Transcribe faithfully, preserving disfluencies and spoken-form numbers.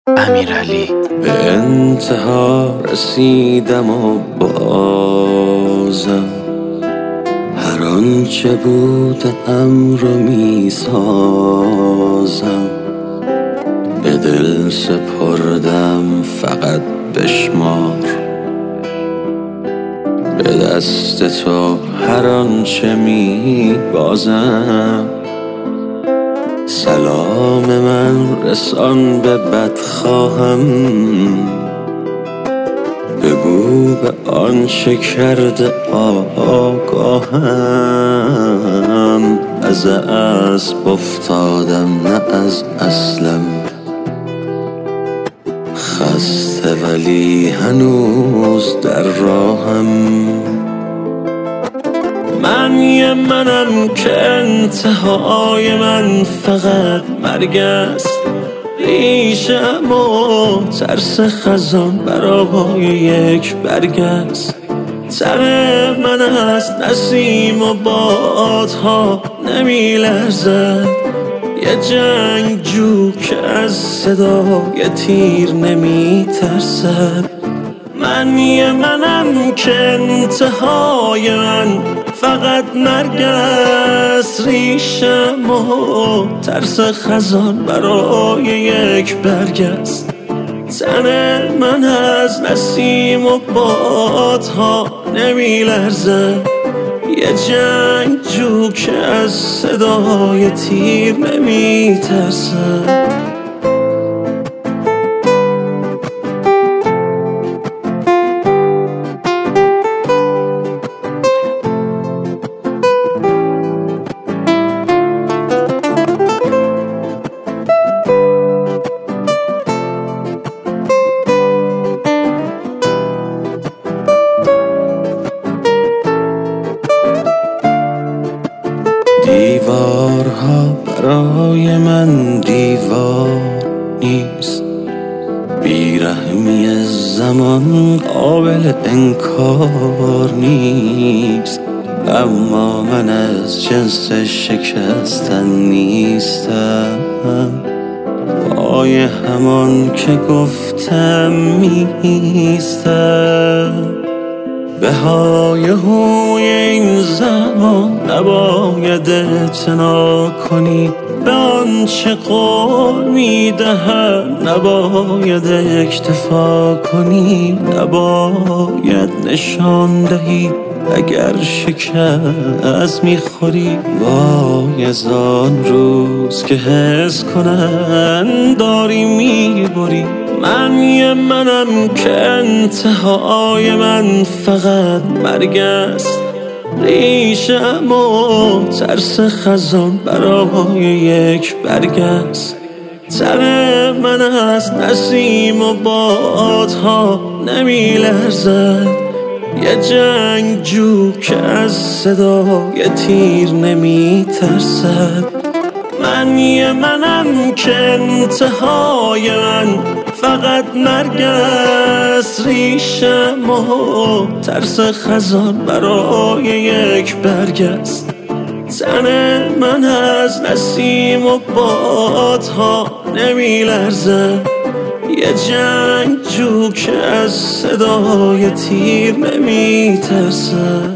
امیرعلی. به انتها رسیدم و بازم هر آنچه بودم رو می سازم. به دل سپردم فقط بشمار، به دست تو هر آنچه می بازم. سلام من رسان به بدخواهم، بگو به آنچه کرده آگاهم. از اسب افتادم نه از اصلم، خسته ولی هنوز در راهم. من یه منم که انتهای من فقط مرگ است. ریشم و ترس خزان برای یک برگ است. تن من از نسیم و بادها نمی لرزد. یه جنگجو که از صدای تیر نمی ترسد. من یه منم که انتهای من فقط مرگ است. ریشم و ترس خزان برای یک برگ است. تن من از نسیم و بادها نمی لرزد. یه جنگجو که از صدای تیر نمی ترسد. دیوارها برای من دیوار نیست. بیرحمی زمان قابل انکار نیست. اما من از جنس شکستن نیستم. پای همان که گفتم میستم. به های هوی این زمان نباید اعتنا کنی. به آنچه قول میدهم نباید اکتفا کنی. نباید نشان دهی اگر شکست میخوری. وای از آن روز که حس کنن داری میبری. من یه منم که انتهای من فقط مرگ است. ریشم و ترس خزان برای یک برگ است. تن من از نسیم و بادها نمی لرزد. یه جنگجو که از صدای تیر نمی ترسد. من یه منم که انتهای من فقط مرگ است. ریشم و ترس خزان برای یک برگ است. تن من از نسیم و بادها نمی لرزد. یه جنگجو که از صدای تیر نمی ترسد.